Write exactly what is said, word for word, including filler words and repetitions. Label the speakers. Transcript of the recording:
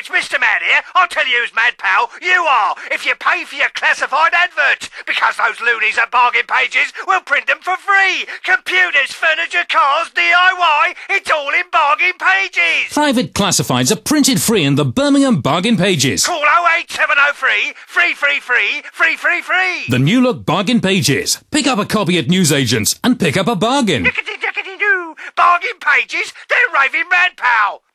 Speaker 1: it's Mister Mad here. I'll tell you who's mad, pal. You are, if you pay for your classified adverts. Because those loonies at Bargain Pages will print them for free. Computers, furniture, cars, D I Y, it's all in Bargain Pages.
Speaker 2: Private classifieds are printed free in the Birmingham Bargain Pages.
Speaker 1: Call oh eight seven oh three, three three three, three three three.
Speaker 2: The new look Bargain Pages. Pick up a copy at newsagents and pick up a bargain.
Speaker 1: Bargain Pages, they're raving mad, pal.